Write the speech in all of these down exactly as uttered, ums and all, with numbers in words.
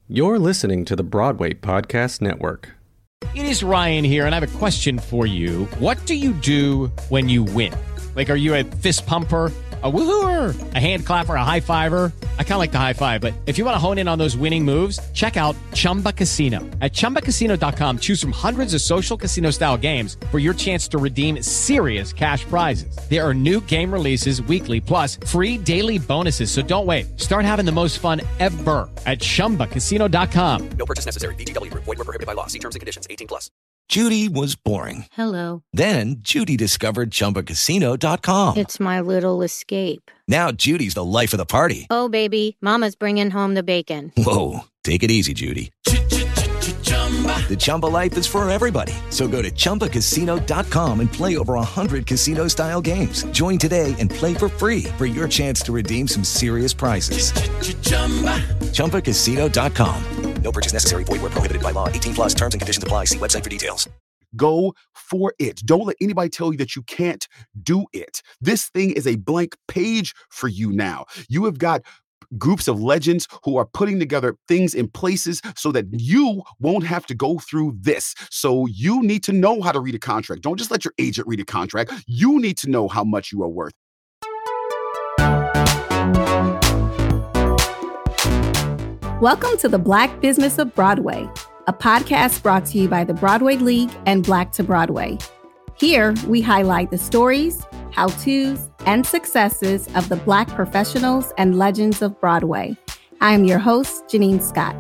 You're listening to the Broadway Podcast Network. It is Ryan here, and I have a question for you. What do you do when you win? Like, are you a fist pumper, a woo-hooer, a hand clapper, a high fiver? I kind of like the high five, but if you want to hone in on those winning moves, check out Chumba Casino. At chumba casino dot com, choose from hundreds of social casino-style games for your chance to redeem serious cash prizes. There are new game releases weekly, plus free daily bonuses. So don't wait. Start having the most fun ever at chumba casino dot com. No purchase necessary. V G W. Void where prohibited by law. See terms and conditions. eighteen plus. Judy was boring. Hello. Then Judy discovered Chumba Casino dot com. It's my little escape. Now Judy's the life of the party. Oh, baby, mama's bringing home the bacon. Whoa, take it easy, Judy. The Chumba life is for everybody. So go to chumba casino dot com and play over one hundred casino-style games. Join today and play for free for your chance to redeem some serious prizes. chumba casino dot com. No purchase necessary. Void where prohibited by law. eighteen plus terms and conditions apply. See website for details. Go for it. Don't let anybody tell you that you can't do it. This thing is a blank page for you now. You have got groups of legends who are putting together things in places so that you won't have to go through this. So you need to know how to read a contract. Don't just let your agent read a contract. You need to know how much you are worth. Welcome to the Black Business of Broadway, a podcast brought to you by the Broadway League and Black to Broadway. Here, we highlight the stories, how-tos, and successes of the Black professionals and legends of Broadway. I am your host, Janine Scott.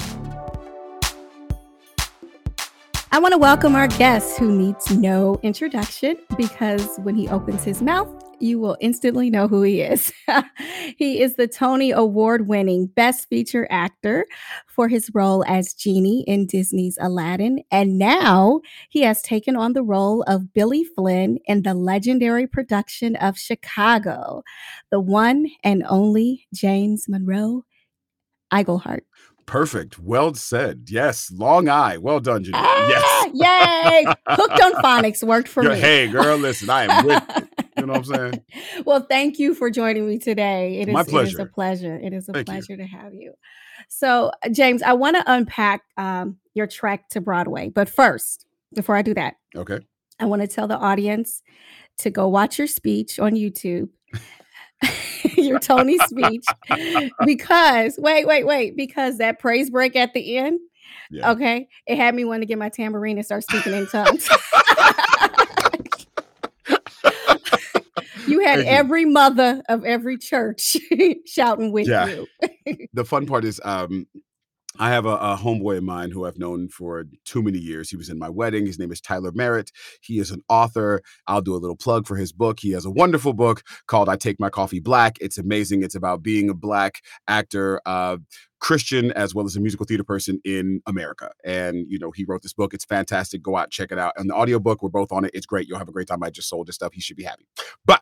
I want to welcome our guest who needs no introduction because when he opens his mouth, you will instantly know who he is. He is the Tony Award-winning Best Feature Actor for his role as Genie in Disney's Aladdin. And now he has taken on the role of Billy Flynn in the legendary production of Chicago, the one and only James Monroe Iglehart. Perfect. Well said. Yes. Long eye. Well done, Janine. Ah, yes. Yay. Hooked on Phonics worked for You're, me. Hey, girl, listen, I am with you. You know what I'm saying? Well, thank you for joining me today. It is, My it is pleasure. a pleasure. It is a Thank pleasure to have you. So, James, I want to unpack um, your trek to Broadway. But first, before I do that, Okay. I want to tell the audience to go watch your speech on YouTube. Your Tony speech, because wait, wait, wait, because that praise break at the end, Yeah. okay, it had me want to get my tambourine and start speaking in tongues. You had Thank you. every mother of every church shouting with Yeah. you. The fun part is um, I have a, a homeboy of mine who I've known for too many years. He was in my wedding. His name is Tyler Merritt. He is an author. I'll do a little plug for his book. He has a wonderful book called I Take My Coffee Black. It's amazing. It's about being a Black actor, uh, Christian, as well as a musical theater person in America. And, you know, he wrote this book. It's fantastic. Go out, check it out. And the audiobook, we're both on it. It's great. You'll have a great time. I just sold his stuff. He should be happy. But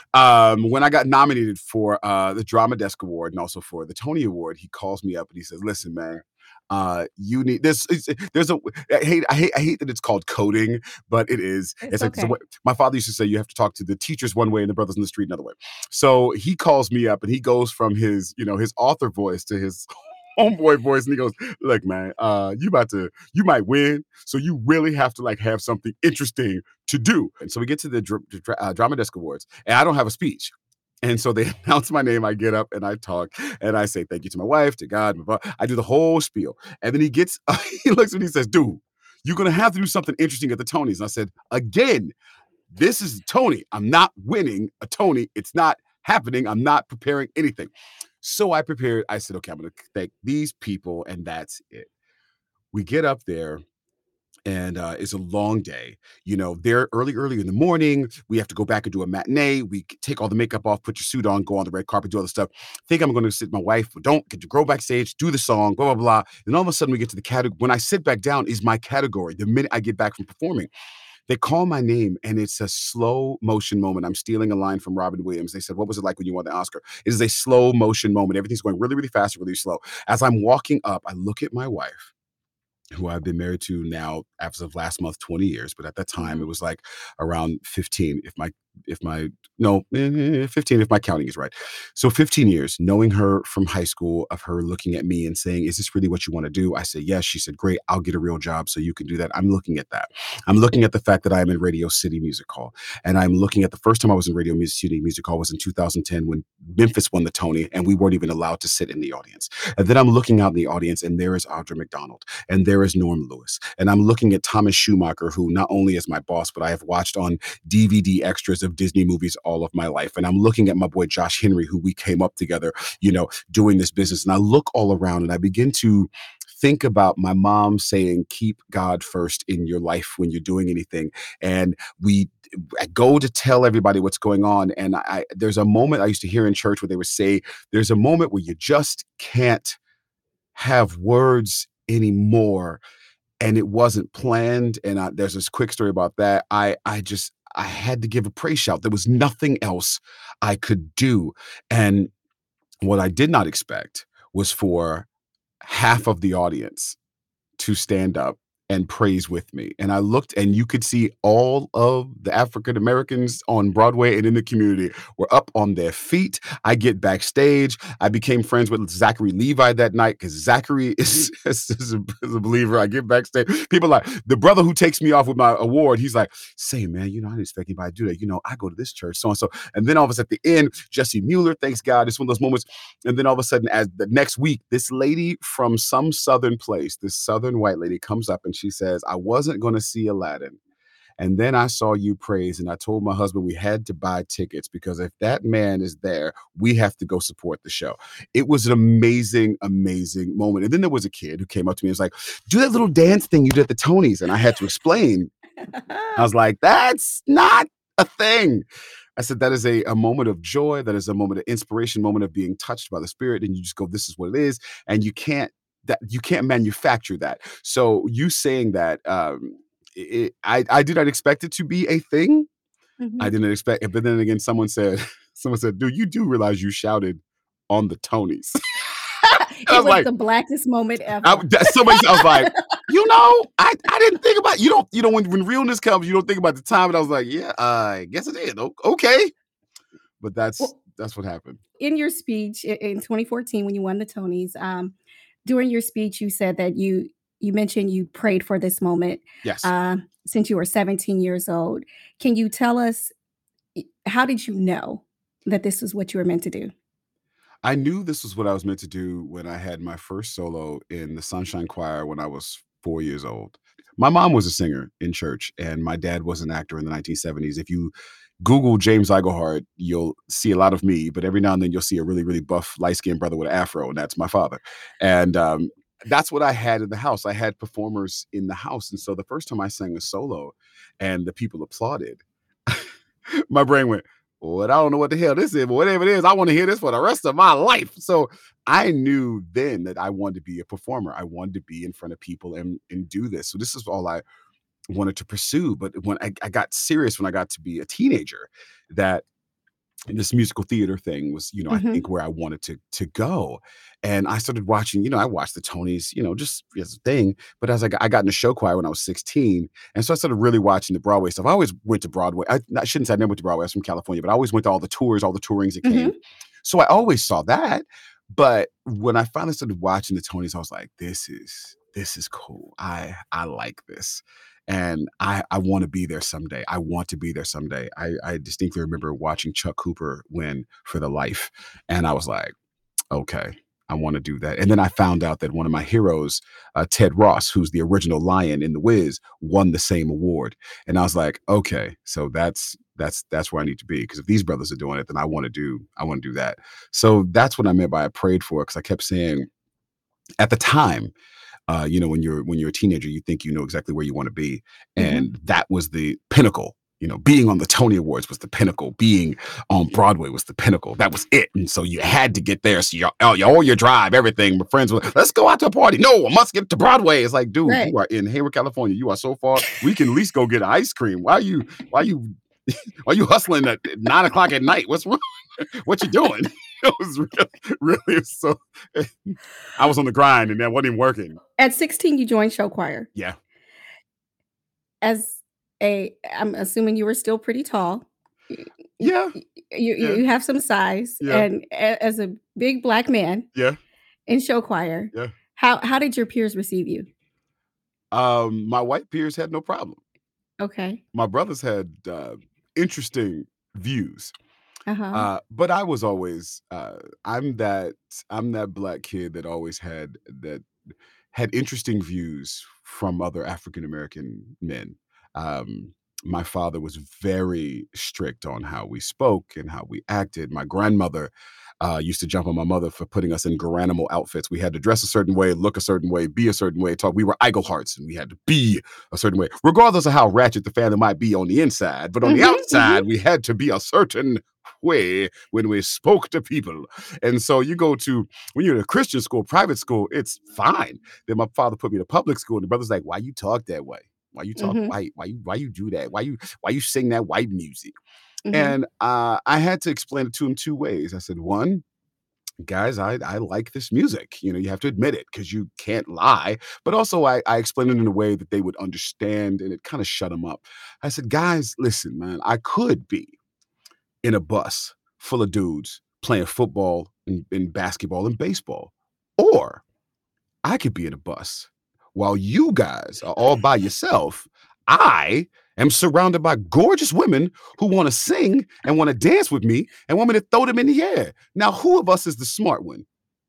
um, when I got nominated for uh, the Drama Desk Award and also for the Tony Award, he calls me up and he says, listen, man, Uh, you need this. There's a. I hate. I hate. I hate that it's called coding, but it is. It's It's, like okay. so what, my father used to say. You have to talk to the teachers one way and the brothers in the street another way. So he calls me up and he goes from his, you know, his author voice to his homeboy voice, and he goes, "Look, man, uh, you about to, you might win. So you really have to like have something interesting to do." And so we get to the dr- dr- uh, Drama Desk Awards, and I don't have a speech. And so they announce my name. I get up and I talk and I say thank you to my wife, to God. blah, blah. I do the whole spiel. And then he gets, he looks at me and he says, dude, you're going to have to do something interesting at the Tonys. And I said, again, this is Tony. I'm not winning a Tony. It's not happening. I'm not preparing anything. So I prepared. I said, okay, I'm going to thank these people. And that's it. We get up there. And uh, it's a long day. You know, they're early, early in the morning. We have to go back and do a matinee. We take all the makeup off, put your suit on, go on the red carpet, do all the stuff. Think I'm going to sit with my wife, but don't get to go backstage, do the song, blah, blah, blah. And all of a sudden we get to the category. When I sit back down is my category. The minute I get back from performing, they call my name and it's a slow motion moment. I'm stealing a line from Robin Williams. They said, what was it like when you won the Oscar? It is a slow motion moment. Everything's going really, really fast, really slow. As I'm walking up, I look at my wife, who I've been married to now as of last month, twenty years. But at that time, it was like around fifteen, if my if my no eh, fifteen if my counting is right. So fifteen years, knowing her from high school, of her looking at me and saying, is this really what you want to do? I said, yes. She said, great, I'll get a real job so you can do that. I'm looking at that. I'm looking at the fact that I'm in Radio City Music Hall. And I'm looking at the first time I was in Radio City Music Hall was in two thousand ten when Memphis won the Tony and we weren't even allowed to sit in the audience. And then I'm looking out in the audience and there is Audra McDonald and there is Norm Lewis. And I'm looking at Thomas Schumacher, who not only is my boss, but I have watched on D V D extras of Disney movies all of my life. And I'm looking at my boy Josh Henry, who we came up together, you know, doing this business. And I look all around and I begin to think about my mom saying, keep God first in your life when you're doing anything. And we I go to tell everybody what's going on. And I, there's a moment I used to hear in church where they would say, there's a moment where you just can't have words anymore. And it wasn't planned. And I, there's this quick story about that. I, I just, I had to give a praise shout. There was nothing else I could do. And what I did not expect was for half of the audience to stand up and praise with me. And I looked and you could see all of the African Americans on Broadway and in the community were up on their feet. I get backstage. I became friends with Zachary Levi that night because Zachary is, is, is, a, is a believer. I get backstage. People are like, the brother who takes me off with my award, he's like, say, man, you know, I didn't expect anybody to do that. You know, I go to this church, so and so. And then all of a sudden at the end, Jesse Mueller, thanks God. It's one of those moments. And then all of a sudden, as the next week, this lady from some southern place, this southern white lady comes up and she says, I wasn't going to see Aladdin. And then I saw you praise. And I told my husband we had to buy tickets because if that man is there, we have to go support the show. It was an amazing, amazing moment. And then there was a kid who came up to me and was like, do that little dance thing you did at the Tonys. And I had to explain. I was like, that's not a thing. I said, that is a, a moment of joy. That is a moment of inspiration, moment of being touched by the Spirit. And you just go, this is what it is. And you can't, that you can't manufacture that. So you saying that, um, it, I, I did not expect it to be a thing. Mm-hmm. I didn't expect it. But then again, someone said, someone said, dude, you do realize you shouted on the Tonys. It was, was like, the blackest moment ever. I, somebody, I was like, you know, I, I didn't think about, you don't, you know, when, when realness comes, you don't think about the time. And I was like, yeah, uh, I guess it is. Okay. But that's, well, that's what happened. In your speech in twenty fourteen, when you won the Tonys, um, during your speech, you said that you you mentioned you prayed for this moment. Yes. Uh, since you were seventeen years old. Can you tell us, how did you know that this was what you were meant to do? I knew this was what I was meant to do when I had my first solo in the Sunshine Choir when I was four years old. My mom was a singer in church, and my dad was an actor in the nineteen seventies. If you Google James Iglehart, you'll see a lot of me, but every now and then you'll see a really, really buff, light-skinned brother with an afro, and that's my father. And um, that's what I had in the house. I had performers in the house. And so the first time I sang a solo and the people applauded, my brain went, well, I don't know what the hell this is, but whatever it is, I want to hear this for the rest of my life. So I knew then that I wanted to be a performer. I wanted to be in front of people and, and do this. So this is all I wanted to pursue. But when I, I got serious, when I got to be a teenager, that this musical theater thing was, you know, mm-hmm. I think where I wanted to to go. And I started watching, you know, I watched the Tonys, you know, just as a thing. But as I got, I got in the show choir when I was sixteen. And so I started really watching the Broadway stuff. I always went to Broadway. I, I shouldn't say I never went to Broadway. I was from California, but I always went to all the tours, all the tourings that mm-hmm. came. So I always saw that. But when I finally started watching the Tonys, I was like, this is, this is cool. I, I like this. And I, I want to be there someday. I want to be there someday. I, I distinctly remember watching Chuck Cooper win For the Life. And I was like, okay, I want to do that. And then I found out that one of my heroes, uh, Ted Ross, who's the original Lion in The Wiz, won the same award. And I was like, okay, so that's that's that's where I need to be. Because if these brothers are doing it, then I want to do I want to do that. So that's what I meant by I prayed for, because I kept saying at the time, Uh, you know, when you're when you're a teenager, you think you know exactly where you want to be. And mm-hmm. that was the pinnacle. You know, being on the Tony Awards was the pinnacle. Being on Broadway was the pinnacle. That was it. And so you had to get there. So your all your, your drive, everything. My friends were, let's go out to a party. No, I must get to Broadway. It's like, dude, right. You are in Hayward, California. You are so far. We can at least go get ice cream. Why are you why are you why are you hustling at nine o'clock at night? What's wrong? What you doing? It was really, really so. I was on the grind, and that wasn't even working. At sixteen, you joined show choir. Yeah. As a, I'm assuming you were still pretty tall. Yeah. You, Yeah. you have some size, Yeah. and a- as a big black man Yeah. in show choir, Yeah. how how did your peers receive you? Um, my white peers had no problem. Okay. My brothers had uh, interesting views. Uh-huh. Uh, but I was always uh, I'm that I'm that black kid that always had that had interesting views from other African American men. Um, my father was very strict on how we spoke and how we acted. My grandmother uh, used to jump on my mother for putting us in Garanimal outfits. We had to dress a certain way, look a certain way, be a certain way, talk. We were Eaglehearts, and we had to be a certain way, regardless of how ratchet the family might be on the inside. But on the Mhm, outside, we had to be a certain way when we spoke to people. And so you go to, when you're in a Christian school, private school, it's fine. Then my father put me to public school, and the brother's like, why you talk that way? Why you talk mhm, white? Why you why you do that? Why you why you sing that white music? mhm. And uh, I had to explain it to him two ways. I said, one, guys, I I like this music. You know, you have to admit it because you can't lie. But also, I I explained it in a way that they would understand, and it kind of shut them up. I said, guys, listen, man, I could be in a bus full of dudes playing football and, and basketball and baseball, or I could be in a bus while you guys are all by yourself. I am surrounded by gorgeous women who want to sing and want to dance with me and want me to throw them in the air. Now, who of us is the smart one?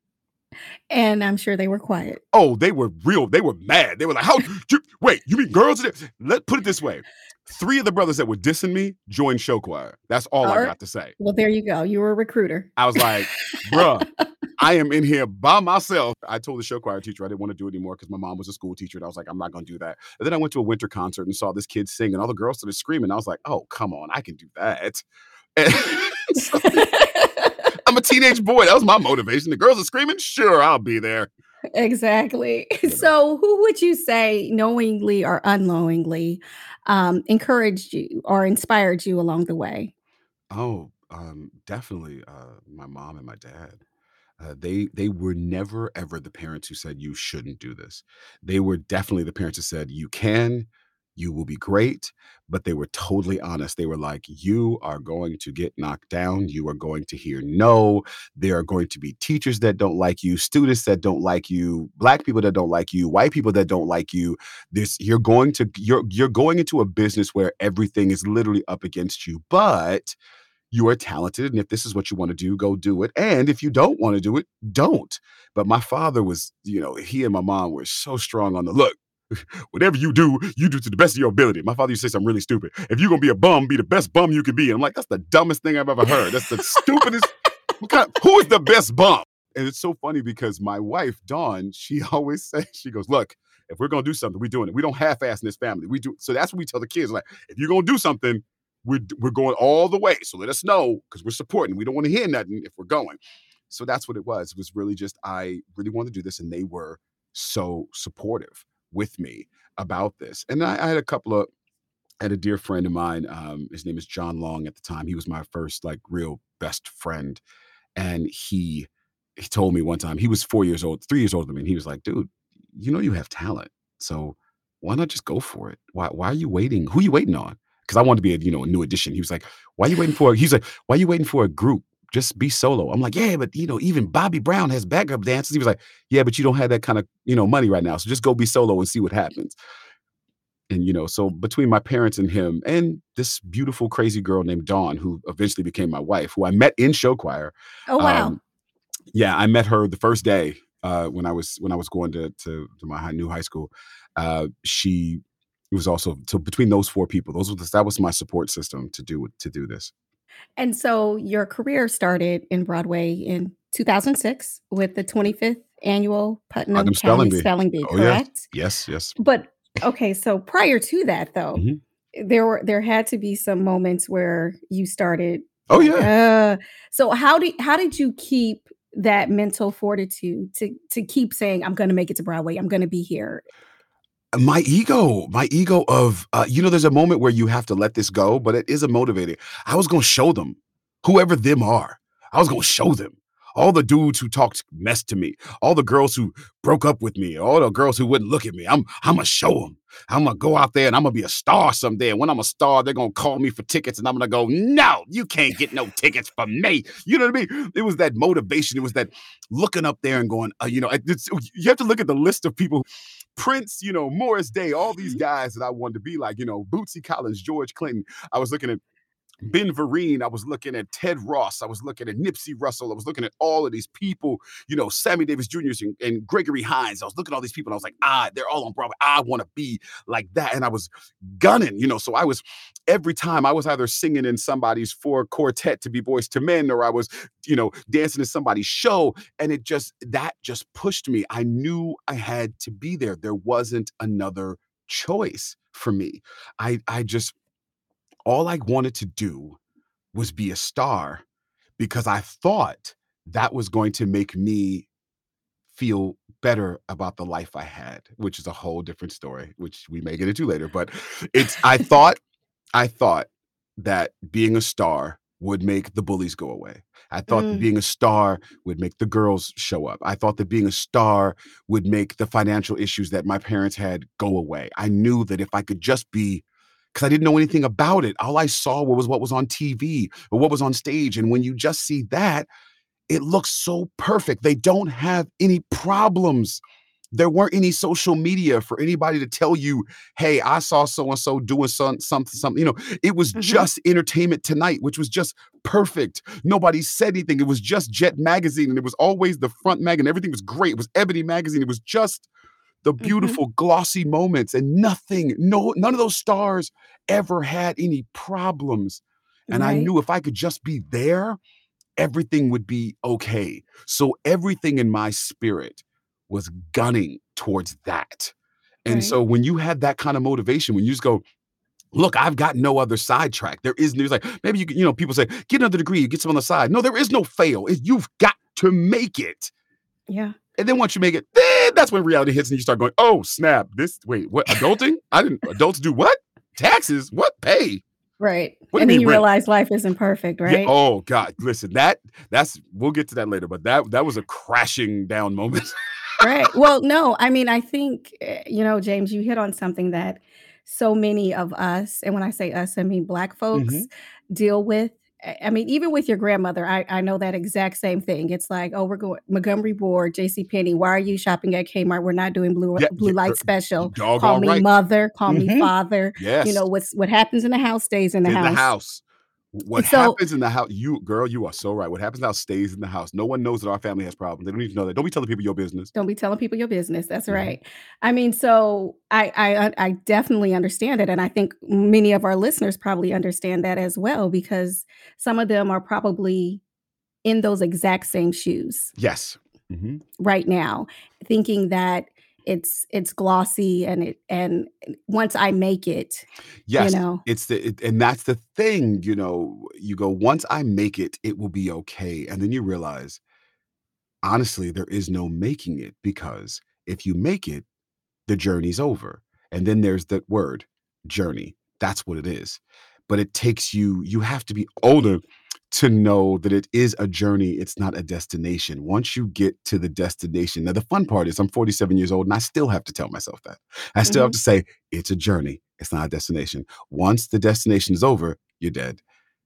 And I'm sure they were quiet. Oh, they were real. They were mad. They were like, "How? You, wait, you mean girls?" are there?" Let put it this way: three of the brothers that were dissing me joined show choir. That's all I Or- got to say. Well, there you go. You were a recruiter. I was like, bruh, I am in here by myself. I told the show choir teacher I didn't want to do it anymore because my mom was a school teacher. And I was like, I'm not going to do that. And then I went to a winter concert and saw this kid sing, and all the girls started screaming. I was like, oh, come on, I can do that. And so, I'm a teenage boy. That was my motivation. The girls are screaming. Sure, I'll be there. Exactly. So, who would you say, knowingly or unknowingly, um, encouraged you or inspired you along the way? Oh, um, definitely uh, my mom and my dad. Uh, they they were never ever the parents who said you shouldn't do this. They were definitely the parents who said you can, you will be great, but they were totally honest. They were like, you are going to get knocked down. You are going to hear no. There are going to be teachers that don't like you, students that don't like you, black people that don't like you, white people that don't like you. This you're going to you're you're going into a business where everything is literally up against you, but you are talented, and if this is what you want to do, go do it. And if you don't want to do it, don't. But my father was, you know, he and my mom were so strong on the look. Whatever you do, you do to the best of your ability. My father used to say something really stupid. If you're gonna be a bum, be the best bum you can be. And I'm like, that's the dumbest thing I've ever heard. That's the stupidest. What kind, who is the best bum? And it's so funny because my wife, Dawn, she always says, she goes, look, if we're gonna do something, we're doing it. We don't half-ass in this family. We do. So that's what we tell the kids. Like, if you're gonna do something, we're we're going all the way. So let us know because we're supporting. We don't want to hear nothing if we're going. So that's what it was. It was really just I really wanted to do this, and they were so supportive with me about this. And I, I had a couple of I had a dear friend of mine. Um, his name is John Long at the time. He was my first like real best friend. And he he told me one time, he was four years old, three years older than me. And he was like, dude, you know you have talent. So why not just go for it? Why why are you waiting? Who are you waiting on? Because I wanted to be a you know a new addition. He was like, why are you waiting for he's like, why are you waiting for a group? Just be solo. I'm like, yeah, but you know, even Bobby Brown has backup dancers. He was like, yeah, but you don't have that kind of, you know, money right now. So just go be solo and see what happens. And, you know, so between my parents and him and this beautiful, crazy girl named Dawn, who eventually became my wife, who I met in show choir. Oh, wow. Um, yeah, I met her the first day uh, when I was when I was going to to, to my high, new high school. Uh, she was also so between those four people. Those were the, that was my support system to do to do this. And so your career started in Broadway in two thousand six with the twenty-fifth annual Putnam Putnam County Spelling Bee. Spelling Bee, Oh yes, correct? yes, yes. But okay, so prior to that though, Mhm. there were there had to be some moments where you started. Oh yeah. Uh, so how did how did you keep that mental fortitude to to keep saying, I'm gonna make it to Broadway, I'm gonna be here? My ego, my ego of, uh, you know, there's a moment where you have to let this go, but it is a motivator. I was going to show them, whoever them are, I was going to show them all the dudes who talked mess to me, all the girls who broke up with me, all the girls who wouldn't look at me. I'm I'm gonna show them. I'm gonna go out there and I'm gonna be a star someday. And when I'm a star, they're gonna call me for tickets, and I'm gonna go, no, you can't get no tickets from me. You know what I mean? It was that motivation. It was that looking up there and going, uh, you know, it's, you have to look at the list of people. Prince, you know, Morris Day, all these guys that I wanted to be like, you know, Bootsy Collins, George Clinton. I was looking at Ben Vereen, I was looking at Ted Ross, I was looking at Nipsey Russell, I was looking at all of these people, you know, Sammy Davis Junior and, and Gregory Hines. I was looking at all these people and I was like, ah, they're all on Broadway. I want to be like that. And I was gunning, you know, so I was, every time I was either singing in somebody's four quartet to be Boys to Men, or I was, you know, dancing in somebody's show. And it just, that just pushed me. I knew I had to be there. There wasn't another choice for me. I, I just, all I wanted to do was be a star because I thought that was going to make me feel better about the life I had, which is a whole different story, which we may get into later. But it's, I thought, I thought that being a star would make the bullies go away. I thought Mm. that being a star would make the girls show up. I thought that being a star would make the financial issues that my parents had go away. I knew that if I could just be, because I didn't know anything about it. All I saw was what was on T V or what was on stage. And when you just see that, it looks so perfect. They don't have any problems. There weren't any social media for anybody to tell you, hey, I saw so-and-so doing some, something, something. You know, it was Mhm. just Entertainment Tonight, which was just perfect. Nobody said anything. It was just Jet Magazine, and it was always the front mag, and everything was great. It was Ebony Magazine. It was just the beautiful glossy moments, and nothing, no, none of those stars ever had any problems. And I Right. knew if I could just be there, everything would be okay. So everything in my spirit was gunning towards that. And Right. so when you have that kind of motivation, when you just go, look, I've got no other sidetrack. There is news. Like maybe you, can- you know, people say, get another degree, get some on the side. No, there is no fail. It- You've got to make it. Yeah. And then once you make it, then that's when reality hits and you start going, oh, snap. This, wait, what? Adulting? I didn't, adults do what? Taxes? What? Pay? Right. What do you And then mean you rent? realize life isn't perfect, Yeah, right? oh, God. Listen, that, that's, we'll get to that later, but that, that was a crashing down moment. Right. Well, no, I mean, I think, eh, you know, James, you hit on something that so many of us, and when I say us, I mean Black folks, Mhm. deal with. I I mean, even with your grandmother, I, I know that exact same thing. It's like, oh, we're going Montgomery Ward, J C Penney. Why are you shopping at Kmart? We're not doing blue Yeah, blue yeah, light er, special. Call doggone me right. mother, call me Mhm. father. Yes. You know, what's what happens in the house stays in the in house. the house. What So happens in the house, you girl, you are so right. What happens now stays in the house. No one knows that our family has problems. They don't need to know that. Don't be telling people your business. don't be telling people your business. That's Mhm. right. I mean, so I, I I definitely understand it, and I think many of our listeners probably understand that as well because some of them are probably in those exact same shoes Yes. Mhm. right now, thinking that it's it's glossy and it and once I make it, you Yes. know, It's the, it, and that's the thing, you know, you go, once I make it, it will be okay. And then you realize, honestly, there is no making it because if you make it, the journey's over. And then there's that word, journey. That's what it is. But it takes you, you have to be older to know that it is a journey. It's not a destination. Once you get to the destination, now the fun part is I'm forty-seven years old and I still have to tell myself that. I still have Mhm. to say, it's a journey. It's not a destination. Once the destination is over, you're dead.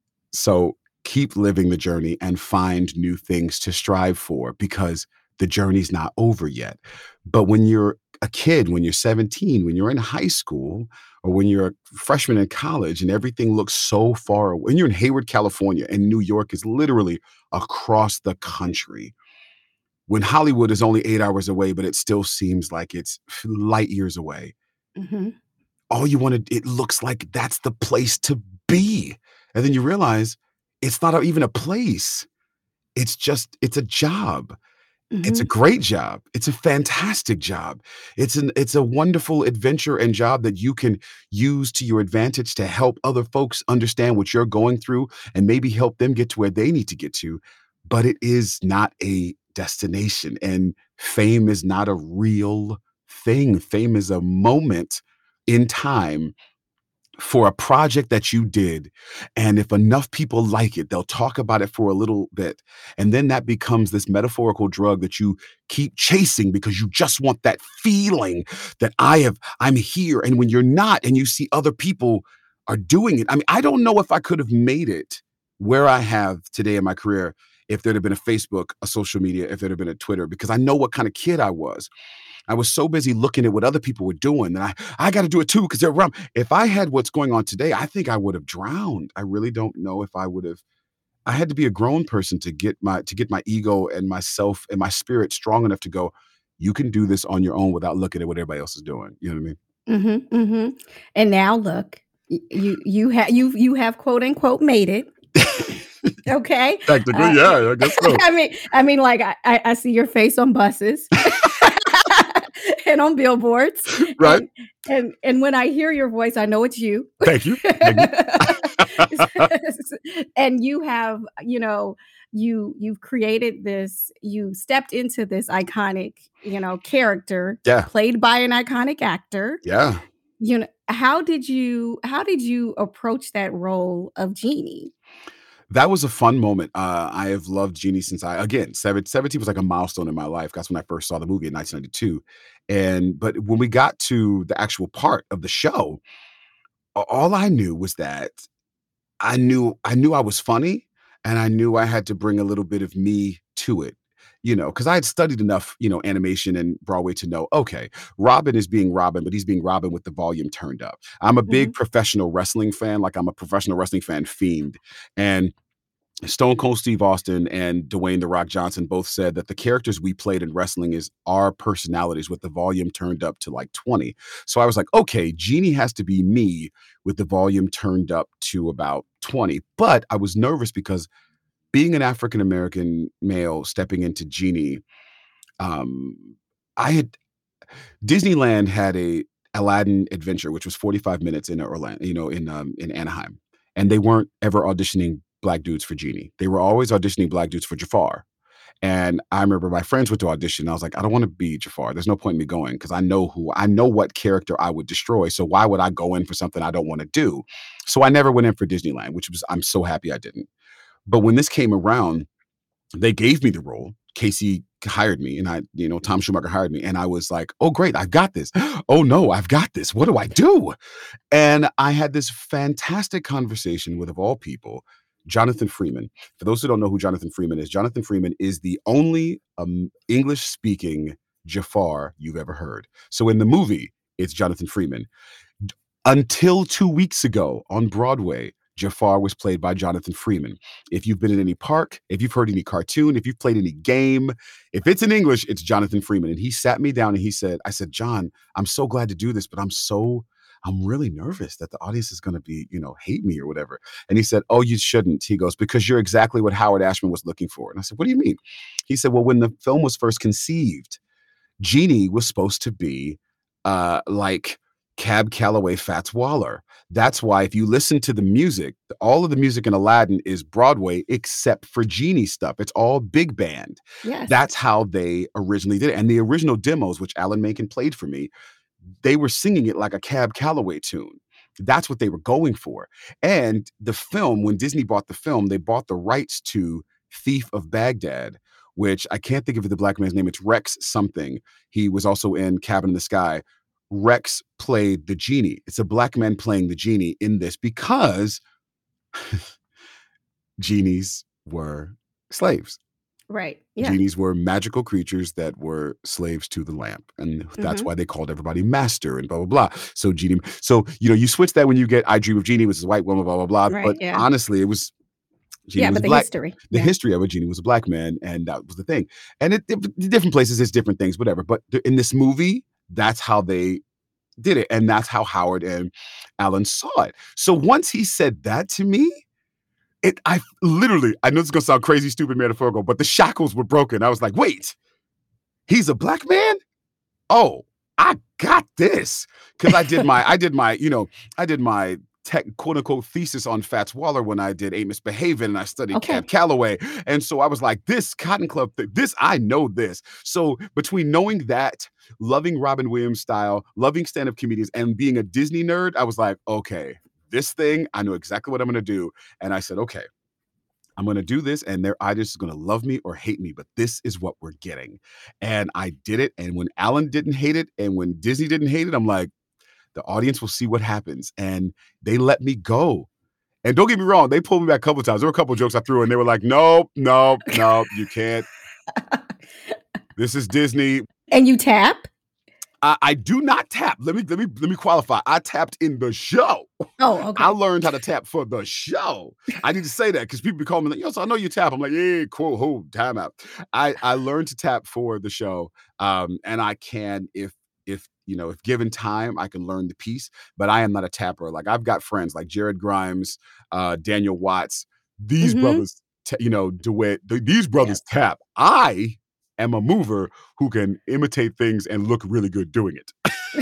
So keep living the journey and find new things to strive for because the journey's not over yet. But when you're a kid, when you're seventeen, when you're in high school, or when you're a freshman in college and everything looks so far away, when you're in Hayward, California, and New York is literally across the country, when Hollywood is only eight hours away, but it still seems like it's light years away. Mhm. All you want to, it looks like that's the place to be. And then you realize it's not even a place. It's just, it's a job. It's a Mhm. great job. It's a fantastic job. It's an it's a wonderful adventure and job that you can use to your advantage to help other folks understand what you're going through and maybe help them get to where they need to get to. But it is not a destination and fame is not a real thing. Fame is a moment in time for a project that you did, and if enough people like it, they'll talk about it for a little bit, and then that becomes this metaphorical drug that you keep chasing because you just want that feeling that I have, I'm here. And when you're not, and you see other people are doing it, I mean, I don't know if I could have made it where I have today in my career if there'd have been a Facebook, a social media, if there'd have been a Twitter, because I know what kind of kid I was. I was so busy looking at what other people were doing that I, I got to do it too because they're around. If I had what's going on today, I think I would have drowned. I really don't know if I would have. I had to be a grown person to get my to get my ego and myself and my spirit strong enough to go, you can do this on your own without looking at what everybody else is doing. You know what I mean? Mm-hmm, mm-hmm. And now look, you you have you you have quote unquote made it. Okay. Technically, uh, yeah, I guess so. I mean, I mean, like I, I see your face on buses and on billboards, right? And, and and when I hear your voice, I know it's you. Thank you. Thank you. And you have, you know, you you've created this. You stepped into this iconic, you know, character, yeah, played by an iconic actor. Yeah. You know, how did you how did you approach that role of Genie? That was a fun moment. Uh, I have loved Genie since I, again, seventeen was like a milestone in my life. That's when I first saw the movie in nineteen ninety-two. And, but when we got to the actual part of the show, all I knew was that I knew, I knew I was funny, and I knew I had to bring a little bit of me to it, you know, because I had studied enough, you know, animation and Broadway to know, okay, Robin is being Robin, but he's being Robin with the volume turned up. I'm a big mm-hmm. professional wrestling fan. Like I'm a professional wrestling fan fiend. And Stone Cold Steve Austin and Dwayne "The Rock" Johnson both said that the characters we played in wrestling is our personalities with the volume turned up to like twenty. So I was like, okay, Genie has to be me with the volume turned up to about twenty. But I was nervous because being an African-American male stepping into Genie, um, I had Disneyland had a Aladdin adventure, which was forty-five minutes in Orlando, you know, in um, in Anaheim, and they weren't ever auditioning Black dudes for Genie. They were always auditioning Black dudes for Jafar. And I remember my friends went to audition. I was like, I don't want to be Jafar. There's no point in me going because I know who, I know what character I would destroy. So why would I go in for something I don't want to do? So I never went in for Disneyland, which was, I'm so happy I didn't. But when this came around, they gave me the role. Casey hired me and I, you know, Tom Schumacher hired me. And I was like, oh, great, I've got this. Oh, no, I've got this. What do I do? And I had this fantastic conversation with, of all people, Jonathan Freeman. For those who don't know who Jonathan Freeman is, Jonathan Freeman is the only um, English-speaking Jafar you've ever heard. So in the movie, it's Jonathan Freeman. Until two weeks ago on Broadway, Jafar was played by Jonathan Freeman. If you've been in any park, if you've heard any cartoon, if you've played any game, if it's in English, it's Jonathan Freeman. And he sat me down and he said, I said, John, I'm so glad to do this, but I'm so I'm really nervous that the audience is going to be, you know, hate me or whatever. And he said, oh, you shouldn't. He goes, because you're exactly what Howard Ashman was looking for. And I said, what do you mean? He said, well, when the film was first conceived, Genie was supposed to be uh, like Cab Calloway, Fats Waller. That's why if you listen to the music, all of the music in Aladdin is Broadway except for Genie stuff. It's all big band. Yes. That's how they originally did it. And the original demos, which Alan Menken played for me, they were singing it like a Cab Calloway tune. That's what they were going for. And the film, when Disney bought the film, they bought the rights to Thief of Baghdad, which I can't think of the black man's name. It's Rex something. He was also in Cabin in the Sky. Rex played the genie. It's a black man playing the genie in this because genies were slaves. Right. Yeah. Genies were magical creatures that were slaves to the lamp. And that's mm-hmm. why they called everybody master and blah, blah, blah. So Genie, so, you know, you switch that when you get I Dream of Genie, which is a white woman, blah, blah, blah. Right, but yeah. honestly, it was, Genie yeah, was but the black. history. The yeah. history of a Genie was a black man. And that was the thing. And it, it different places, it's different things, whatever. But in this movie, that's how they did it. And that's how Howard and Alan saw it. So once he said that to me, It, I literally, I know this is going to sound crazy, stupid, metaphorical, but the shackles were broken. I was like, wait, he's a black man? Oh, I got this. Cause I did my, I did my, you know, I did my tech, quote unquote thesis on Fats Waller when I did Ain't Misbehavin' and I studied Okay. Cab Calloway. And so I was like, this Cotton Club, th- this, I know this. So between knowing that, loving Robin Williams style, loving stand-up comedians and being a Disney nerd, I was like, okay, this thing, I know exactly what I'm going to do. And I said, okay, I'm going to do this, and their audience is going to love me or hate me, but this is what we're getting. And I did it. And when Alan didn't hate it and when Disney didn't hate it, I'm like, the audience will see what happens. And they let me go. And don't get me wrong, they pulled me back a couple of times. There were a couple of jokes I threw, and they were like, nope, nope, nope, you can't. This is Disney. And you tap? I, I do not tap. Let me let me let me qualify. I tapped in the show. Oh, okay. I learned how to tap for the show. I need to say that because people be calling me like, yo, so I know you tap. I'm like, yeah, cool, hold, time out. I, I learned to tap for the show. Um, and I can, if if you know, if given time, I can learn the piece, but I am not a tapper. Like I've got friends like Jared Grimes, uh, Daniel Watts, these Mhm. brothers, t- you know, DeWitt, th- these brothers tap. I am a mover who can imitate things and look really good doing it.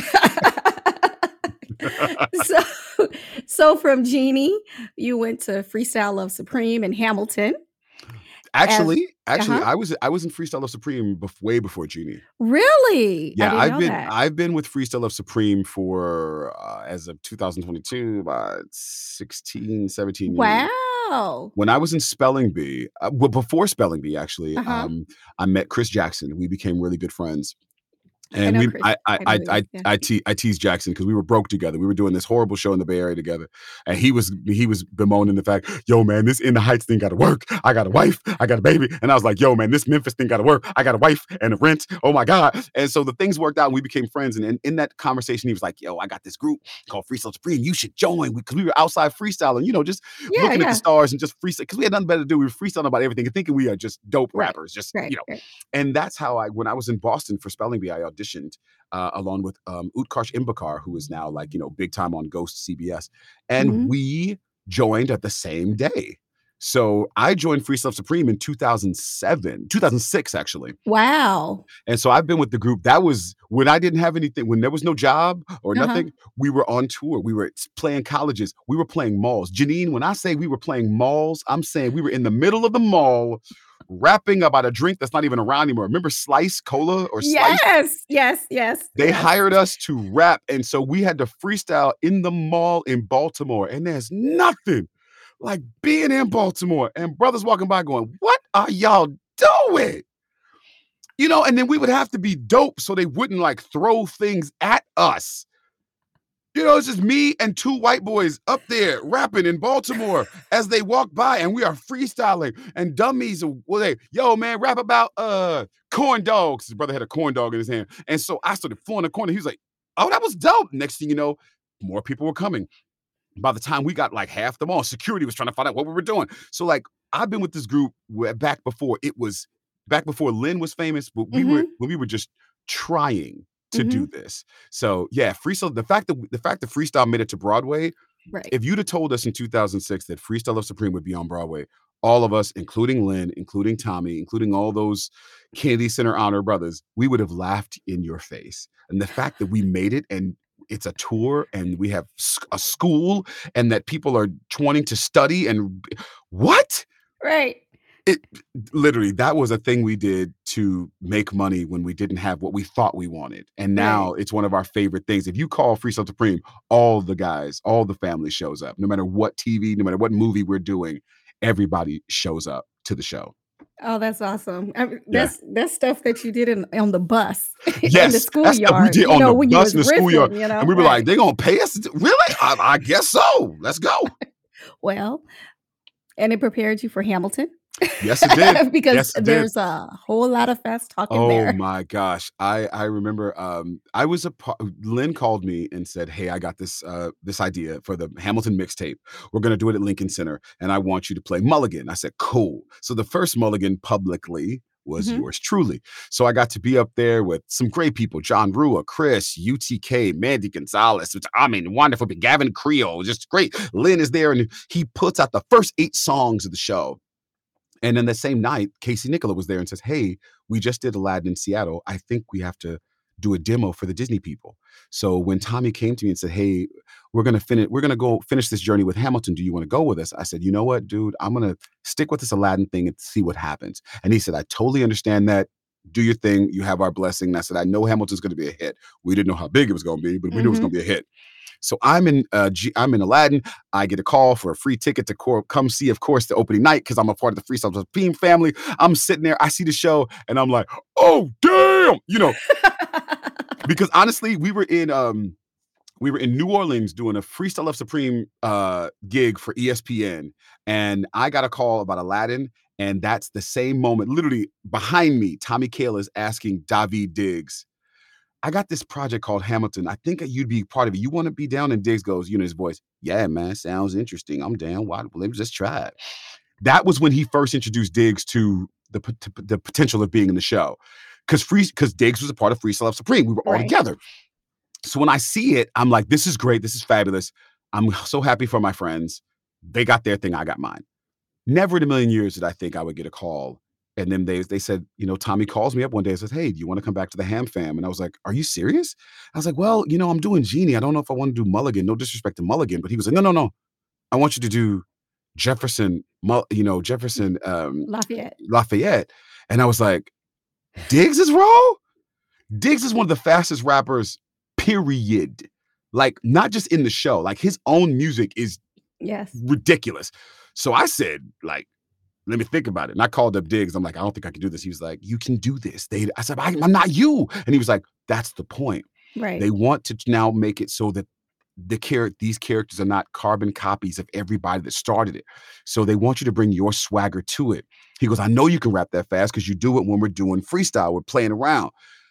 so, so from Genie, you went to Freestyle Love Supreme in Hamilton. Actually, actually, uh-huh. I was I was in Freestyle Love Supreme bef- way before Genie. Really? I Yeah, didn't I've know been that. I've been with Freestyle Love Supreme for uh, as of two thousand twenty-two, about sixteen, seventeen years. Wow. When I was in Spelling Bee, uh, well, before Spelling Bee, actually, Uh-huh. um, I met Chris Jackson. We became really good friends. I And know we, Chris. I, I, I I, know I, you, yeah. I, te- I teased Jackson because we were broke together. We were doing this horrible show in the Bay Area together, and he was, he was bemoaning the fact, "Yo, man, this In the Heights thing got to work. I got a wife, I got a baby," and I was like, "Yo, man, this Memphis thing got to work. I got a wife and a rent. Oh my god!" And so the things worked out, and we became friends. And in, in that conversation, he was like, "Yo, I got this group called Freestyle Supreme. You should join," because we were outside freestyling, you know, just Yeah, looking at yeah. the stars and just freestyle because we had nothing better to do. We were freestyling about everything and thinking we are just dope Right, rappers, just Right, you know. right. And that's how I, when I was in Boston for Spelling Bee, I auditioned uh, along with um, Utkarsh Imbakar, who is now like, you know, big time on Ghost C B S. And Mhm. we joined at the same day. So I joined Freestyle Supreme in two thousand seven, two thousand six, actually. Wow. And so I've been with the group. That was when I didn't have anything, when there was no job or Uh-huh. nothing. We were on tour. We were playing colleges. We were playing malls. Janine, when I say we were playing malls, I'm saying we were in the middle of the mall rapping about a drink that's not even around anymore. Remember Slice Cola or Slice? Yes, yes, yes. They yes. hired us to rap. And so we had to freestyle in the mall in Baltimore. And there's nothing like being in Baltimore and brothers walking by going, "What are y'all doing?" You know, and then we would have to be dope so they wouldn't like throw things at us. You know, it's just me and two white boys up there rapping in Baltimore as they walk by, and we are freestyling. And dummies, well, they, "Yo, man, rap about uh corn dogs." His brother had a corn dog in his hand. And so I started flowing the corner. He was like, "Oh, that was dope." Next thing you know, more people were coming. By the time we got like half them all, security was trying to find out what we were doing. So like, I've been with this group where back before it was, back before Lynn was famous, but we were, Mhm. when we were just trying to Mhm. do this. So yeah, freestyle, the fact that, the fact that freestyle made it to Broadway, Right. if you'd have told us in two thousand six that Freestyle Love Supreme would be on Broadway, all of us, including Lynn, including Tommy, including all those Kennedy Center honor brothers, we would have laughed in your face. And the fact that we made it and it's a tour and we have s- a school and that people are wanting to study and what? Right. It literally, that was a thing we did to make money when we didn't have what we thought we wanted. And now it's one of our favorite things. If you call Freestyle Supreme, all the guys, all the family shows up. No matter what T V, no matter what movie we're doing, everybody shows up to the show. Oh, that's awesome. I mean, Yeah. that's that's stuff that you did in on the bus in the Yes, that's stuff we schoolyard. did You on know, the when you bus was in the schoolyard. riffing, you know. And we were right. like, they gonna pay us? to do-" Really? I, I guess so. Let's go. Well, and it prepared you for Hamilton. Yes, it did. because Yes, it did. there's a whole lot of fast talking Oh there. my gosh. I I remember um I was a pa- Lynn called me and said, "Hey, I got this uh this idea for the Hamilton mixtape. We're going to do it at Lincoln Center and I want you to play Mulligan." I said, "Cool." So the first Mulligan publicly was Mhm. yours truly. So I got to be up there with some great people, John Rua, Chris, U T K, Mandy Gonzalez, which I mean, wonderful, Gavin Creel, just great. Lynn is there and he puts out the first eight songs of the show. And then the same night, Casey Nicola was there and says, "Hey, we just did Aladdin in Seattle. I think we have to do a demo for the Disney people." So when Tommy came to me and said, "Hey, we're gonna finish, we're gonna go finish this journey with Hamilton. Do you want to go with us?" I said, "You know what, dude? I'm gonna stick with this Aladdin thing and see what happens." And he said, "I totally understand that. do your thing. You have our blessing. And I said, I know Hamilton's going to be a hit. We didn't know how big it was going to be, but we knew it was Mhm. going to be a hit. So I'm in uh, G- I'm in Aladdin. I get a call for a free ticket to cor- come see, of course, the opening night because I'm a part of the Freestyle Supreme family. I'm sitting there. I see the show and I'm like, oh, damn. You know, because honestly, we were in um, we were in New Orleans doing a Freestyle Love Supreme uh, gig for E S P N. And I got a call about Aladdin. And that's the same moment, literally behind me, Tommy Kail is asking Daveed Diggs, I got this project called Hamilton. I think you'd be part of it. You want to be down? And Diggs goes, you know, his voice, yeah, man, sounds interesting. I'm down. Why? Well, let me just try it. That was when he first introduced Diggs to the, to the potential of being in the show. Because free, because Diggs was a part of Freestyle Love Supreme. We were all Right. together. So when I see it, I'm like, this is great. This is fabulous. I'm so happy for my friends. They got their thing. I got mine. Never in a million years did I think I would get a call. And then they they said, you know, Tommy calls me up one day and says, hey, do you want to come back to the Ham Fam? And I was like, are you serious? I was like, well, you know, I'm doing Genie. I don't know if I want to do Mulligan. No disrespect to Mulligan. But he was like, no, no, no. I want you to do Jefferson, Mul- you know, Jefferson um, Lafayette. Lafayette. And I was like, Diggs' role? Diggs is one of the fastest rappers, period. Like, not just in the show. Like, his own music is Yes. ridiculous. So I said, like, let me think about it. And I called up Diggs. I'm like, I don't think I can do this. He was like, you can do this. They, I said, I, I'm not you. And he was like, that's the point. Right. They want to now make it so that the char- these characters are not carbon copies of everybody that started it. So they want you to bring your swagger to it. He goes, I know you can rap that fast because you do it when we're doing freestyle. We're playing around.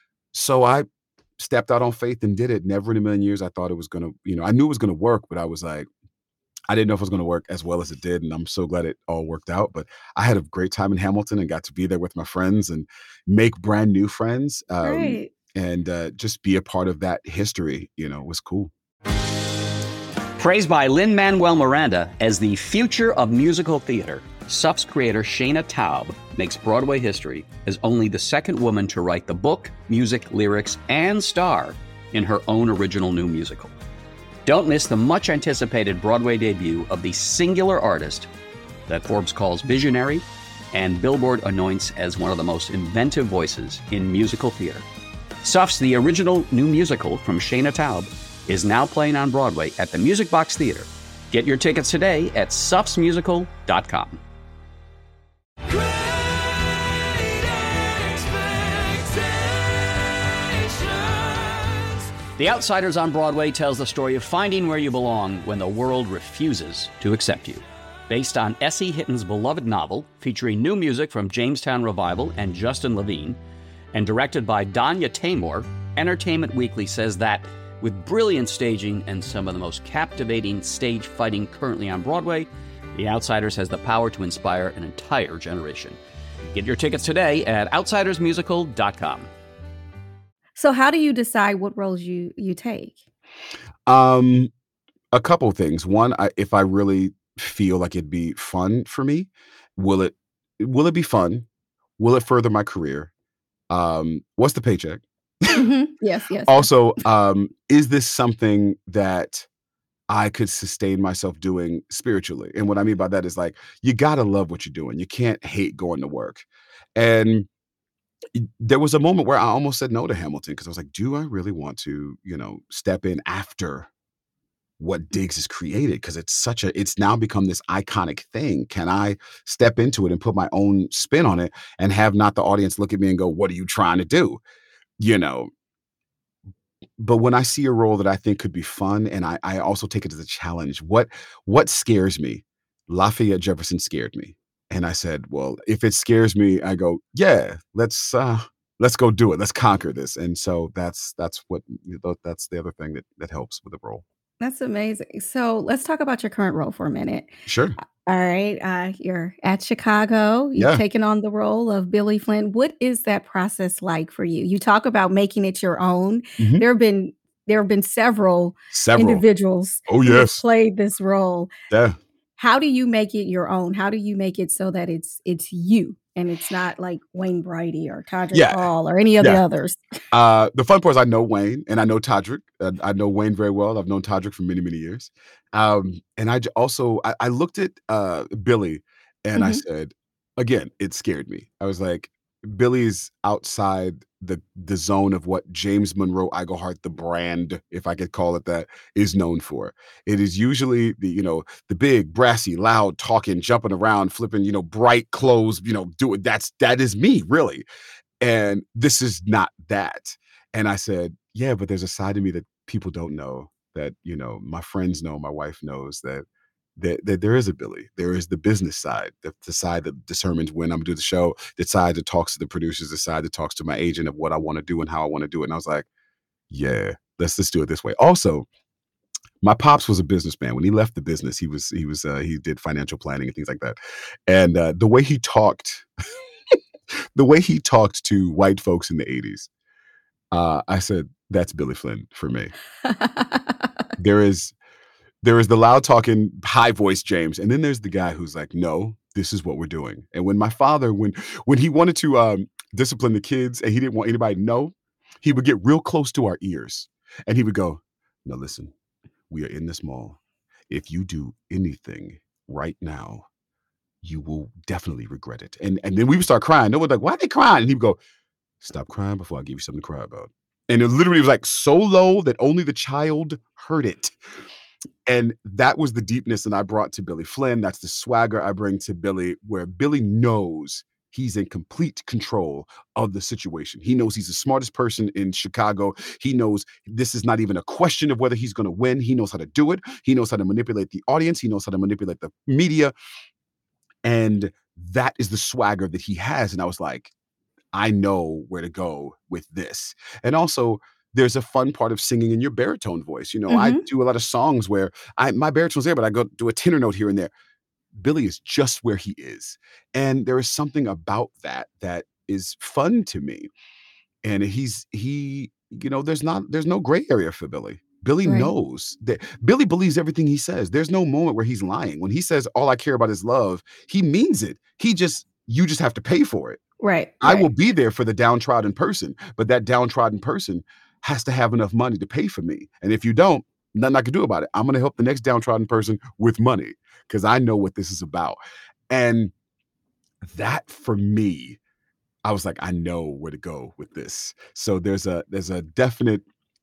So I stepped out on faith and did it. Never in a million years I thought it was going to, you know, I knew it was going to work, but I was like, I didn't know if it was going to work as well as it did. And I'm so glad it all worked out. But I had a great time in Hamilton and got to be there with my friends and make brand new friends. Um, Right. and uh, just be a part of that history, you know, was cool. Praised by Lin-Manuel Miranda as the future of musical theater, S U F's creator Shayna Taub makes Broadway history as only the second woman to write the book, music, lyrics, and star in her own original new musical. Don't miss the much-anticipated Broadway debut of the singular artist that Forbes calls visionary and Billboard anoints as one of the most inventive voices in musical theater. S U F's The Original New Musical from Shayna Taub is now playing on Broadway at the Music Box Theater. Get your tickets today at sufs musical dot com. The Outsiders on Broadway tells the story of finding where you belong when the world refuses to accept you. Based on S E Hitton's beloved novel, featuring new music from Jamestown Revival and Justin Levine, and directed by Danya Tamor, Entertainment Weekly says that, with brilliant staging and some of the most captivating stage fighting currently on Broadway, The Outsiders has the power to inspire an entire generation. Get your tickets today at outsiders musical dot com. So how do you decide what roles you you take? Um, a couple things. One, I, if I really feel like it'd be fun for me, will it will it be fun? Will it further my career? Um, what's the paycheck? Mhm. Yes, yes. Also, um, is this something that I could sustain myself doing spiritually? And what I mean by that is like, you gotta love what you're doing. You can't hate going to work. And y- there was a moment where I almost said no to Hamilton because I was like, do I really want to, you know, step in after what Diggs has created? Because it's such a, it's now become this iconic thing. Can I step into it and put my own spin on it and have not the audience look at me and go, what are you trying to do? You know, but when I see a role that I think could be fun, and I, I also take it as a challenge, what what scares me? Lafayette Jefferson scared me. And I said, well, if it scares me, I go, yeah, let's uh let's go do it. Let's conquer this. And so that's that's what that's the other thing that that helps with the role. That's amazing. So let's talk about your current role for a minute. Sure. All right. Uh, you're at Chicago. You've Yeah. taken on the role of Billy Flynn. What is that process like for you? You talk about making it your own. Mhm. There have been there have been several, Several. individuals Oh, who have yes. played this role. Yeah. How do you make it your own? How do you make it so that it's it's you and it's not like Wayne Brady or Todrick Yeah. Hall or any of the Yeah. others? Uh, the fun part is I know Wayne and I know Todrick. Uh, I know Wayne very well. I've known Todrick for many, many years. Um, and I j- also I, I looked at uh, Billy and I Mhm. said, again, it scared me. I was like, Billy's outside the the zone of what James Monroe Iglehart, the brand, if I could call it that, is known for. It is usually the, you know, the big, brassy, loud, talking, jumping around, flipping, you know, bright clothes, you know, do it. That's, that is me, really. And this is not that. And I said, yeah, but there's a side of me that people don't know, that, you know, my friends know, my wife knows, that that, that there is a Billy. There is the business side, the, the side that determines when I'm gonna do the show, the side that talks to the producers, the side that talks to my agent of what I want to do and how I want to do it. And I was like, yeah, let's just do it this way. Also, my pops was a businessman. When he left the business, he was he was uh, he did financial planning and things like that. And uh, the way he talked, the way he talked to white folks in the eighties, uh, I said, that's Billy Flynn for me. There is. There is the loud talking, high voice James. And then there's the guy who's like, no, this is what we're doing. And when my father, when when he wanted to um, discipline the kids and he didn't want anybody to know, he would get real close to our ears. And he would go, now listen, we are in this mall. If you do anything right now, you will definitely regret it. And and then we would start crying. No one's like, why are they crying? And he would go, stop crying before I give you something to cry about. And it literally was like so low that only the child heard it. And that was the deepness that I brought to Billy Flynn. That's the swagger I bring to Billy, where Billy knows he's in complete control of the situation. He knows he's the smartest person in Chicago. He knows this is not even a question of whether he's going to win. He knows how to do it. He knows how to manipulate the audience. He knows how to manipulate the media. And that is the swagger that he has. And I was like, I know where to go with this. And also, there's a fun part of singing in your baritone voice. You know, mm-hmm. I do a lot of songs where I my baritone's there, but I go do a tenor note here and there. Billy is just where he is. And there is something about that that is fun to me. And he's, he, you know, there's not, there's no gray area for Billy. Billy right. knows that Billy believes everything he says. There's no moment where he's lying. When he says, all I care about is love, he means it. He just, you just have to pay for it. Right. I right. will be there for the downtrodden person, but that downtrodden person has to have enough money to pay for me. And if you don't, nothing I can do about it. I'm going to help the next downtrodden person with money because I know what this is about. And that for me, I was like, I know where to go with this. So there's a there's a definite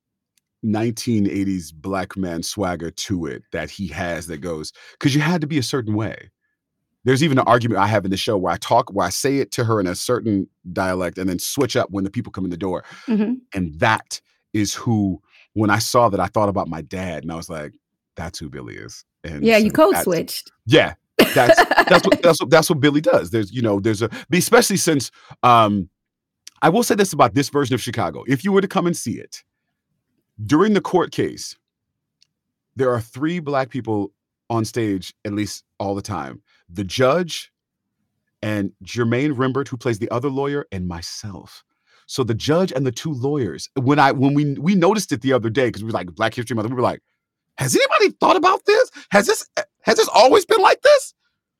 nineteen eighties black man swagger to it that he has that goes, because you had to be a certain way. There's even an argument I have in the show where I talk, where I say it to her in a certain dialect and then switch up when the people come in the door. Mm-hmm. And that is who, when I saw that, I thought about my dad and I was like, that's who Billy is. And yeah, so you code switched. Yeah. That's that's what that's what that's what Billy does. There's, you know, there's a, especially since um I will say this about this version of Chicago. If you were to come and see it, during the court case, there are three black people on stage, at least all the time. The judge and Jermaine Rimbert, who plays the other lawyer, and myself. So the judge and the two lawyers, when I when we we noticed it the other day, because we were like Black History Month, we were like, has anybody thought about this? Has this has this always been like this?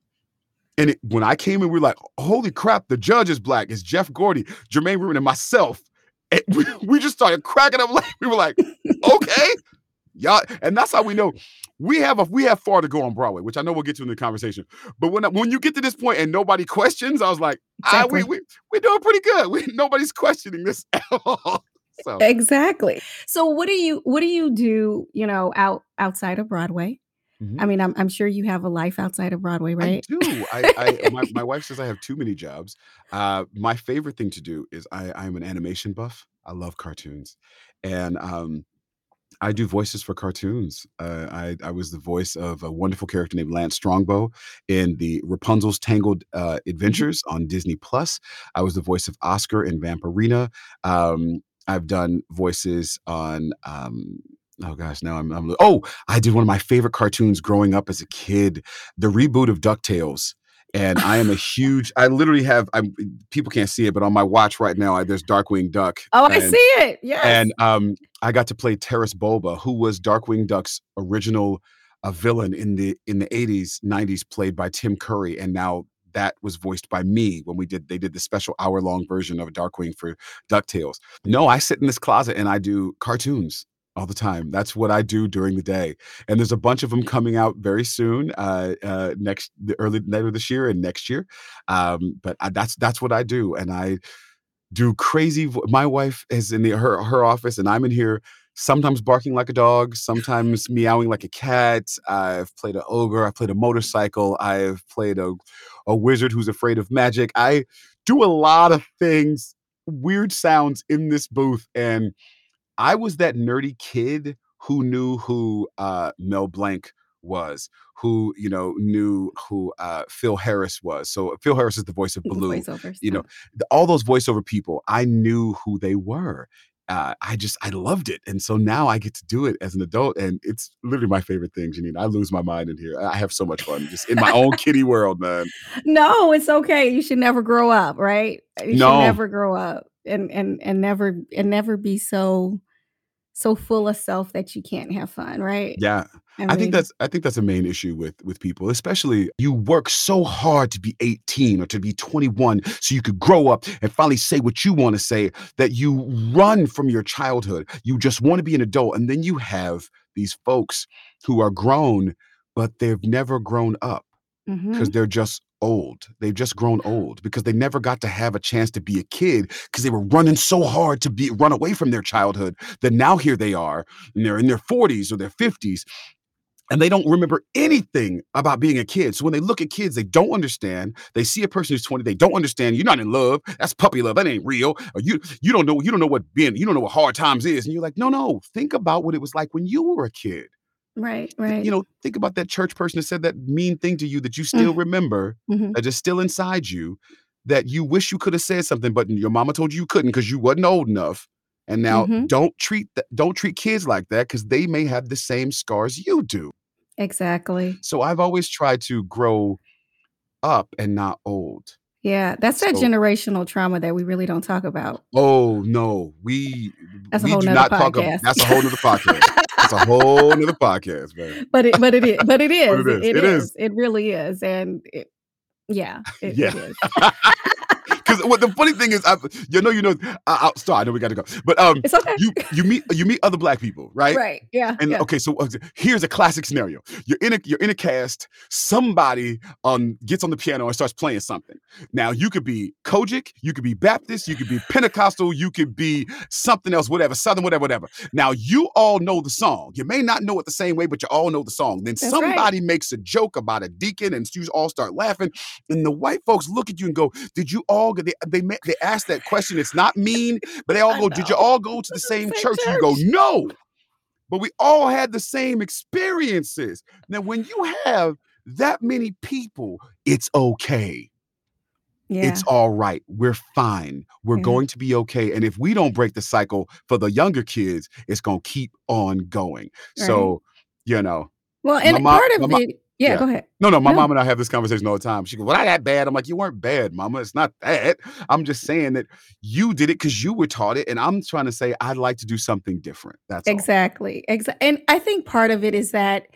And it, when I came in, we were like, holy crap, the judge is black. It's Jeff Gordy, Jermaine Rimbert, and myself. And we, we just started cracking up. Like, we were like, okay. Y'all, and that's how we know we have a we have far to go on Broadway, which I know we'll get to in the conversation. But when when you get to this point and nobody questions, I was like, exactly. I, we we we're doing pretty good. We, nobody's questioning this at all. So. Exactly. So what do you what do you do? You know, out outside of Broadway? Mm-hmm. I mean, I'm I'm sure you have a life outside of Broadway, right? I do. I, I my, my wife says I have too many jobs. Uh, my favorite thing to do is I I'm an animation buff. I love cartoons, and um. I do voices for cartoons. Uh, I, I was the voice of a wonderful character named Lance Strongbow in the Rapunzel's Tangled uh, Adventures on Disney Plus. I was the voice of Oscar in Vampirina. Um, I've done voices on. Um, oh gosh, now I'm, I'm. Oh, I did one of my favorite cartoons growing up as a kid, the reboot of DuckTales. And I am a huge, I literally have, I'm, people can't see it, but on my watch right now, I, there's Darkwing Duck. Oh, and, I see it. Yes. And um, I got to play Terrace Bulba, who was Darkwing Duck's original uh, villain in the in the eighties, nineties, played by Tim Curry. And now that was voiced by me when we did, they did the special hour long version of Darkwing for DuckTales. No, I sit in this closet and I do cartoons. all the time. That's what I do during the day. And there's a bunch of them coming out very soon, uh, uh, next the early later this year and next year. Um, but I, that's that's what I do, and I do crazy. vo- My wife is in the, her her office, and I'm in here. Sometimes barking like a dog, sometimes meowing like a cat. I've played an ogre. I've played a motorcycle. I've played a a wizard who's afraid of magic. I do a lot of things, weird sounds in this booth, and I was that nerdy kid who knew who uh, Mel Blanc was, who you know knew who uh, Phil Harris was. So Phil Harris is the voice of The Baloo. voiceovers. You Yeah. know, the, all those voiceover people, I knew who they were. Uh, I just I loved it, and so now I get to do it as an adult, and it's literally my favorite thing, Janine. I lose my mind in here. I have so much fun just in my own kitty world, man. No, it's okay. You should never grow up, right? You should No, never grow up and and and never and never be so so full of self that you can't have fun, right? yeah. I I think mean, that's I think that's a main issue with with people, especially you work so hard to be eighteen or to be twenty-one so you could grow up and finally say what you want to say, that you run from your childhood. You just want to be an adult, and then you have these folks who are grown, but they've never grown up because mhm. they're just old. They've just grown old because they never got to have a chance to be a kid because they were running so hard to be run away from their childhood that now here they are and they're in their forties or their fifties, and they don't remember anything about being a kid. So when they look at kids, they don't understand. They see a person who's twenty, they don't understand. You're not in love. That's puppy love. That ain't real. Or you you don't know you don't know what being you don't know what hard times is. And you're like, no, no. Think about what it was like when you were a kid. Right, Th- You right. know, think about that church person that said that mean thing to you that you still Mm, remember, mhm, that is still inside you, that you wish you could have said something, but your mama told you you couldn't because you wasn't old enough. And now mhm. don't treat th- don't treat kids like that because they may have the same scars you do. Exactly. So I've always tried to grow up and not old. Yeah, that's that So, generational trauma that we really don't talk about. oh no, we That's a we whole do nother not talk about. podcast. That's a whole nother podcast. That's a whole nother podcast, man. But it but it is but it But is. it is. It It is. is. It really is. And it, yeah, it, Yeah. it is. Because what the funny thing is, I, you know, you know, I, I, sorry, I know we got to go, but um, It's okay. you you meet you meet other black people, right? Right. Yeah. And Yeah. okay, so uh, here's a classic scenario. You're in a you're in a cast. Somebody um gets on the piano and starts playing something. Now you could be Kojic, you could be Baptist, you could be Pentecostal, you could be something else, whatever, Southern, whatever, whatever. Now you all know the song. You may not know it the same way, but you all know the song. Then That's right. somebody makes a joke about a deacon, and you all start laughing. And the white folks look at you and go, "Did you all?" They they ma- they ask that question. It's not mean, but they all I go, "Did you know. all go to the It's the same same church?" You go, church. "No." But we all had the same experiences. Now, when you have that many people, it's okay. Yeah. It's all right. We're fine. We're Yeah. going to be okay. And if we don't break the cycle for the younger kids, it's going to keep on going. Right. So, you know, Well, my and mom, part my of mom, it, yeah, yeah. go ahead. No, no, my No. mom and I have this conversation all the time. She goes, "Well, not that bad." I'm like, "You weren't bad, mama. It's not that. I'm just saying that you did it because you were taught it. And I'm trying to say I'd like to do something different. That's all." Exactly. Exa- and I think part of it is that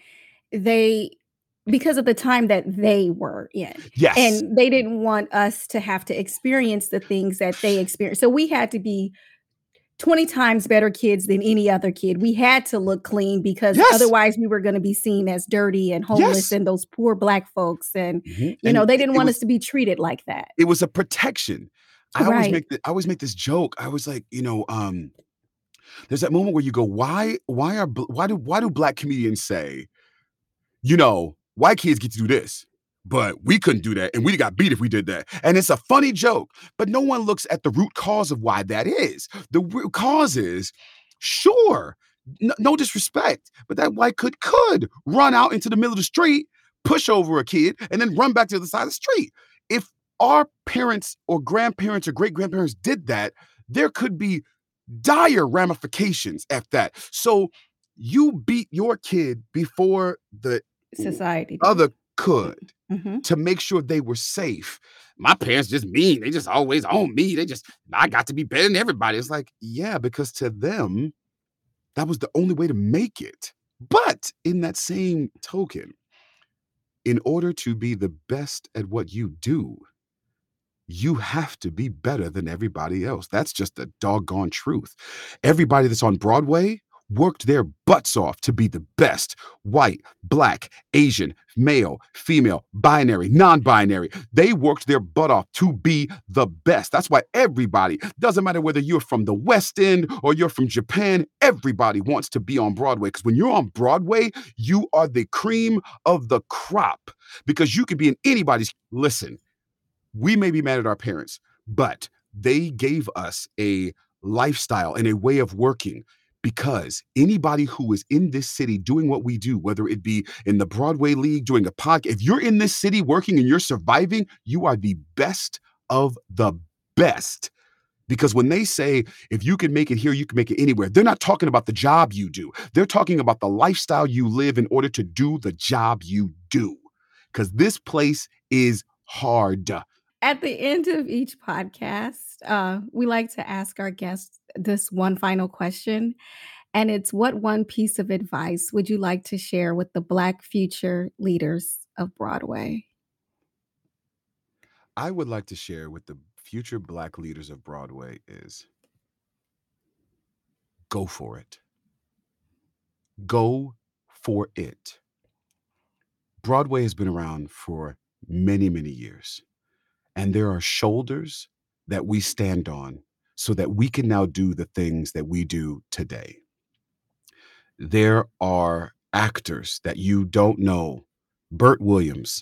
they, because of the time that they were in, Yes. and they didn't want us to have to experience the things that they experienced. So we had to be twenty times better kids than any other kid. We had to look clean because Yes. otherwise we were going to be seen as dirty and homeless Yes. and those poor black folks. And, Mhm. you know, And they it, didn't it want was us to be treated like that. it was a protection. I always Right. make the, I always make this joke. I was like, you know, um, there's that moment where you go, why, why are bl- why do why do black comedians say, you know, white kids get to do this, but we couldn't do that, and we got beat if we did that. And it's a funny joke, but no one looks at the root cause of why that is. The root cause is, sure, no, no disrespect, but that white kid could run out into the middle of the street, push over a kid, and then run back to the side of the street. If our parents or grandparents or great grandparents did that, there could be dire ramifications at that. So you beat your kid before the Society did. other could Mhm. to make sure they were safe. My parents just mean. They just always on me. They just, I got to be better than everybody. It's like, yeah, because to them, that was the only way to make it. But in that same token, in order to be the best at what you do, you have to be better than everybody else. That's just the doggone truth. Everybody that's on Broadway worked their butts off to be the best. White, black, Asian, male, female, binary, non-binary. They worked their butt off to be the best. That's why everybody, doesn't matter whether you're from the West End or you're from Japan, everybody wants to be on Broadway. Because when you're on Broadway, you are the cream of the crop. Because you could be in anybody's. Listen, we may be mad at our parents, but they gave us a lifestyle and a way of working. Because anybody who is in this city doing what we do, whether it be in the Broadway League, doing a podcast, if you're in this city working and you're surviving, you are the best of the best. Because when they say, if you can make it here, you can make it anywhere, they're not talking about the job you do. They're talking about the lifestyle you live in order to do the job you do. Because this place is hard. At the end of each podcast, uh, we like to ask our guests this one final question. And it's, what one piece of advice would you like to share with the Black future leaders of Broadway? I would like to share with the future Black leaders of Broadway is go for it. Go for it. Broadway has been around for many, many years. And there are shoulders that we stand on so that we can now do the things that we do today. There are actors that you don't know. Burt Williams,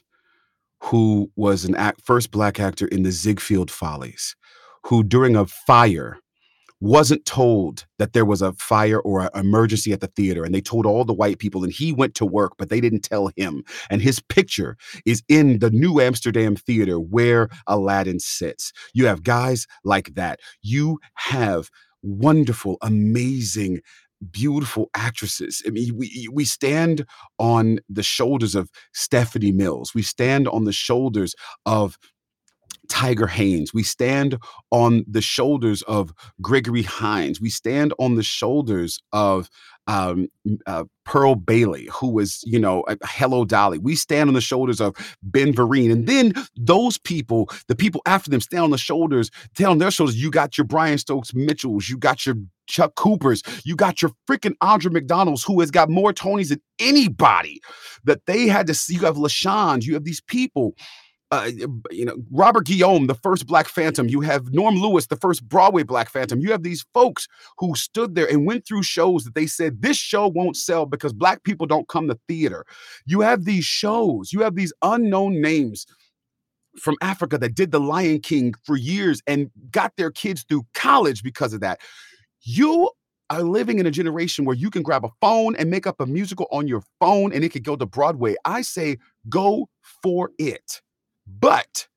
who was an act, first Black actor in the Ziegfeld Follies, who during a fire wasn't told that there was a fire or an emergency at the theater, and they told all the white people, and he went to work, but they didn't tell him. And his picture is in the New Amsterdam Theater where Aladdin sits. You have guys like that. You have wonderful, amazing, beautiful actresses. I mean, we we stand on the shoulders of Stephanie Mills. We stand on the shoulders of Tiger Haynes. We stand on the shoulders of Gregory Hines. We stand on the shoulders of um, uh, Pearl Bailey, who was, you know, Hello Dolly. We stand on the shoulders of Ben Vereen. And then those people, the people after them, stand on the shoulders, stand on their shoulders. You got your Brian Stokes Mitchells, you got your Chuck Coopers, you got your freaking Audra McDonald's, who has got more Tonys than anybody, that they had to see. You have LaShawn, you have these people. Uh, you know, Robert Guillaume, the first Black Phantom. You have Norm Lewis, the first Broadway Black Phantom. You have these folks who stood there and went through shows that they said, this show won't sell because Black people don't come to theater. You have these shows. You have these unknown names from Africa that did The Lion King for years and got their kids through college because of that. You are living in a generation where you can grab a phone and make up a musical on your phone and it could go to Broadway. I say, go for it. But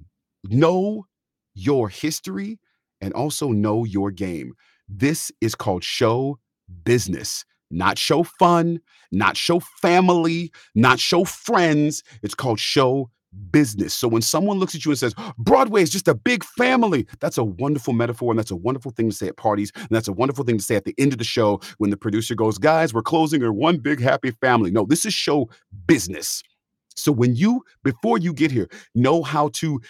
know your history and also know your game. This is called show business, not show fun, not show family, not show friends. It's called show business. So when someone looks at you and says, Broadway is just a big family, that's a wonderful metaphor. And that's a wonderful thing to say at parties. And that's a wonderful thing to say at the end of the show when the producer goes, guys, we're closing our one big happy family. No, this is show business. So when you, before you get here, know how to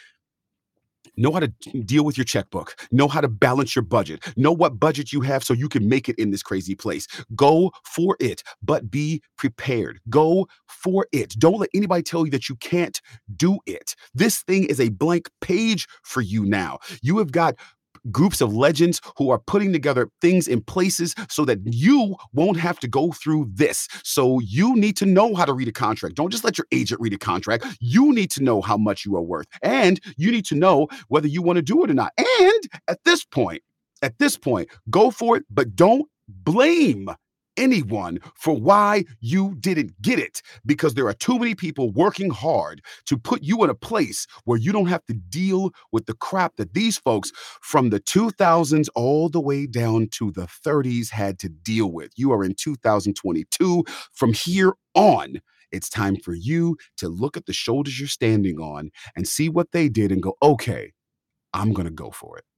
know how to deal with your checkbook, know how to balance your budget, know what budget you have so you can make it in this crazy place. Go for it, but be prepared. Go for it. Don't let anybody tell you that you can't do it. This thing is a blank page for you now. You have got groups of legends who are putting together things in places so that you won't have to go through this. So you need to know how to read a contract. Don't just let your agent read a contract. You need to know how much you are worth. And you need to know whether you want to do it or not. And at this point, at this point, go for it, but don't blame anyone for why you didn't get it, because there are too many people working hard to put you in a place where you don't have to deal with the crap that these folks from the two thousands all the way down to the thirties had to deal with. You are in two thousand twenty-two. From here on, it's time for you to look at the shoulders you're standing on and see what they did and go, okay, I'm going to go for it.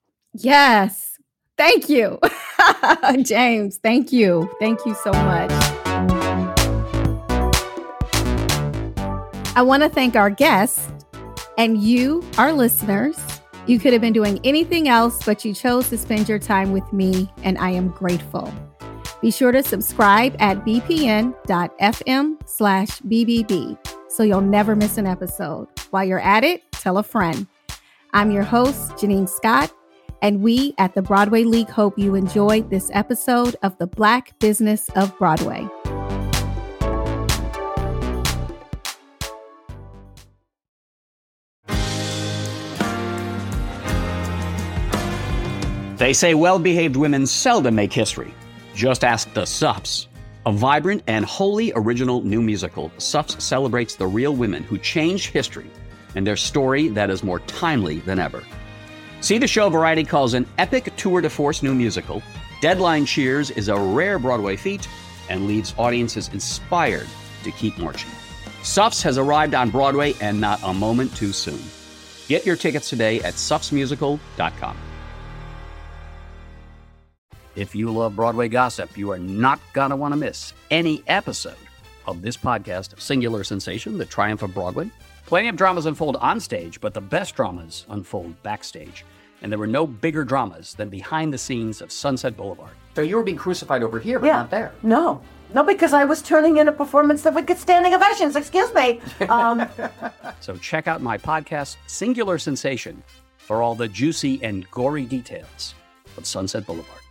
Yes. Thank you, James. Thank you. Thank you so much. I want to thank our guests and you, our listeners. You could have been doing anything else, but you chose to spend your time with me, and I am grateful. Be sure to subscribe at bpn.fm slash BBB so you'll never miss an episode. While you're at it, tell a friend. I'm your host, Janine Scott, and we at the Broadway League hope you enjoyed this episode of The Black Business of Broadway. They say well-behaved women seldom make history. Just ask the Suffs. A vibrant and wholly original new musical, Suffs celebrates the real women who changed history and their story that is more timely than ever. See the show Variety calls an epic tour de force new musical. Deadline cheers is a rare Broadway feat and leaves audiences inspired to keep marching. Suffs has arrived on Broadway and not a moment too soon. Get your tickets today at suffs musical dot com. If you love Broadway gossip, you are not going to want to miss any episode of this podcast, Singular Sensation, The Triumph of Broadway. Plenty of dramas unfold on stage, but the best dramas unfold backstage. And there were no bigger dramas than behind the scenes of Sunset Boulevard. So you were being crucified over here, but yeah. not there. No. No, because I was turning in a performance that would get standing ovations. Excuse me. Um, so check out my podcast, Singular Sensation, for all the juicy and gory details of Sunset Boulevard.